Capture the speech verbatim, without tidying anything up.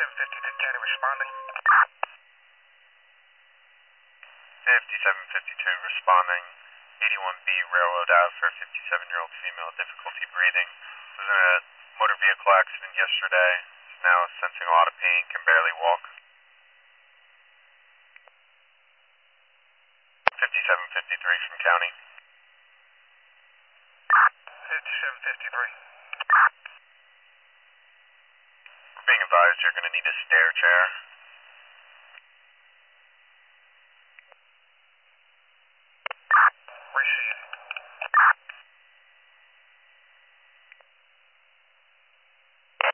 fifty-seven fifty-two county responding. fifty-seven fifty-two responding. eighty-one B Railroad Ave for a fifty-seven-year-old female, difficulty breathing. Was in a motor vehicle accident yesterday. Is now sensing a lot of pain, can barely walk. fifty-seven fifty-three from county. fifty-seven fifty-three. We're being advised you're going to need a stair chair.